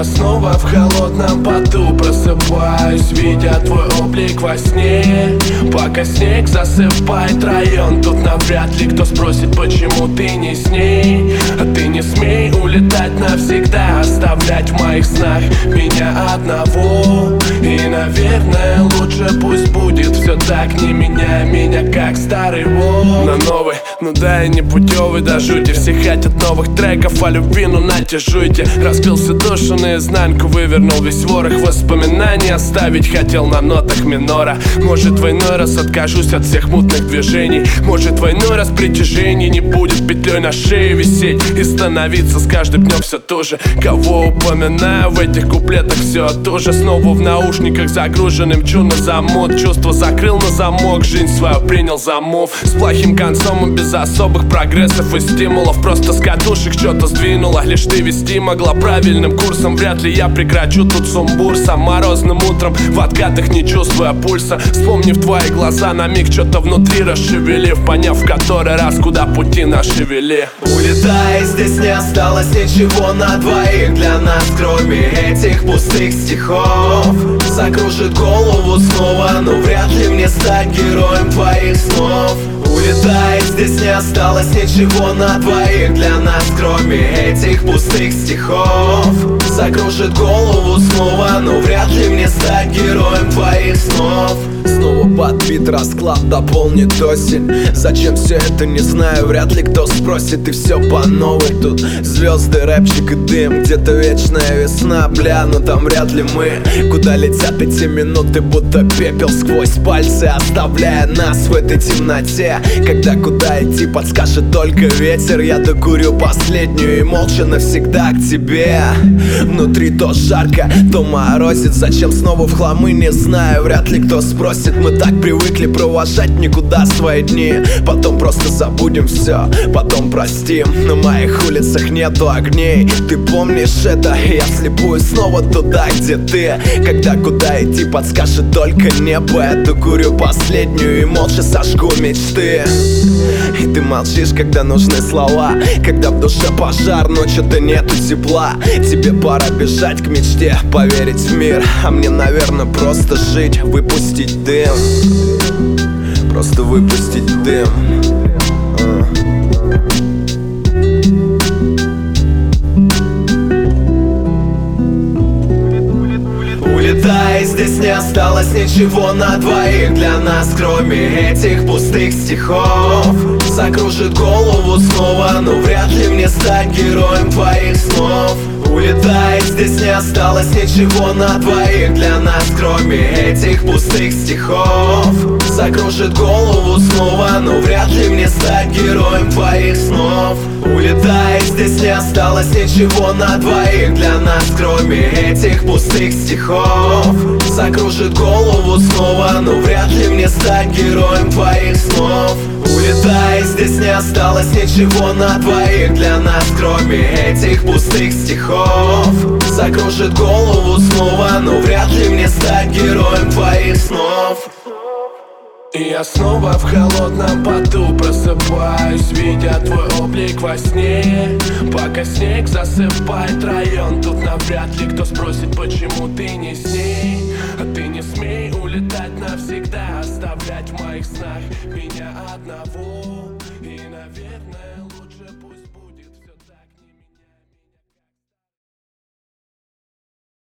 я снова в холодном поту просыпаюсь, видя твой облик во сне. Пока снег засыпает район, тут навряд ли кто спросит, почему ты не с ней. А ты не смей улетать навсегда, оставлять в моих снах меня одного. И, наверное, лучше пусть будет все так, не меняй меня, как старый вор. На новый, ну да, я не путевый до жути. Все хотят новых треков о любви, ну нате, жуйте. Раскрылся душу наизнанку, вывернул весь ворох воспоминаний. Оставить хотел на нотах минора. Может, в иной раз откажусь от всех мутных движений. Может, в иной раз притяжение не будет петлей на шее висеть и становиться с каждым днем все туже. Кого упоминаю в этих куплетах, все то же. Снова в наушниках загруженным чу на замот. Чувство закрыл на замок, жизнь свою принял за мув. С плохим концом и без особых прогрессов и стимулов. Просто с катушек что-то сдвинула. Лишь ты вести могла правильным курсом. Вряд ли я прекращу тут сумбур. Сам морозным утром в откатах не чувствуя пульса. Вспомнив твои глаза, на миг что-то внутри расшевелив. Поняв в который раз, куда пути наши вели. Улетай, здесь не осталось ничего на двоих для нас, кроме этих пустых стихов. Закружит голову снова, но вряд ли мне стать героем твоих снов. Улетай, здесь не осталось ничего на двоих для нас, кроме этих пустых стихов. Закружит голову снова, но вряд ли мне стать героем твоих снов. Снова подбит расклад, дополнит осень. Зачем все это, не знаю, вряд ли кто спросит. И все по новой, тут звезды, рэпчик и дым. Где-то вечная весна, бля, но там вряд ли мы. Куда летят эти минуты, будто пепел сквозь пальцы, оставляя нас в этой темноте. Когда куда идти, подскажет только ветер. Я докурю последнюю и молча навсегда к тебе. Внутри то жарко, то морозит. Зачем снова в хламы, не знаю, вряд ли кто спросит. Мы так привыкли провожать никуда свои дни. Потом просто забудем все, потом простим. На моих улицах нету огней, ты помнишь это? Я слепую снова туда, где ты. Когда куда идти, подскажет только небо. Я докурю последнюю и молча сожгу мечты. И ты молчишь, когда нужны слова. Когда в душе пожар, но что-то нету тепла. Тебе пора бежать к мечте, поверить в мир. А мне, наверное, просто жить, выпустить дым. Просто выпустить дым. Улетай, здесь не осталось ничего на двоих для нас, кроме этих пустых стихов. Закружит голову снова, но вряд ли мне стать героем твоих снов. Улетай, здесь не осталось ничего на двоих для нас, кроме этих пустых стихов. Закружит голову снова, но вряд ли мне стать героем твоих снов. Улетай, здесь не осталось ничего на двоих для нас, кроме этих пустых стихов. Закружит голову снова, но вряд ли мне стать героем твоих снов. Улетай, здесь не осталось ничего на двоих для нас, кроме этих пустых стихов. Закружит голову снова, но вряд ли мне стать героем твоих снов. И я снова в холодном поту просыпаюсь, видя твой облик во сне. Пока снег засыпает район, тут навряд ли кто спросит, почему ты не с ней. А ты не смей улетать навсегда, оставлять в моих снах меня одного.